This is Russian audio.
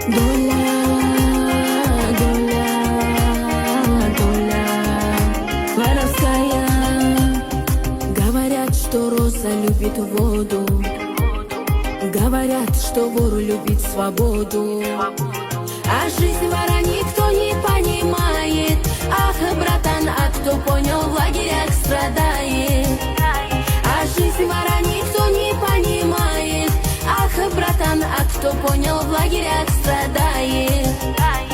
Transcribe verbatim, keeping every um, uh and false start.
Доля, доля, доля воровская. Говорят, что роза любит воду, говорят, что вор любит свободу. А жизнь вора никто не понимает. Ах, братан, а кто понял, в лагерях страдает. А жизнь вора никто не понимает. Ах, братан, а кто понял, в лагерях страдает.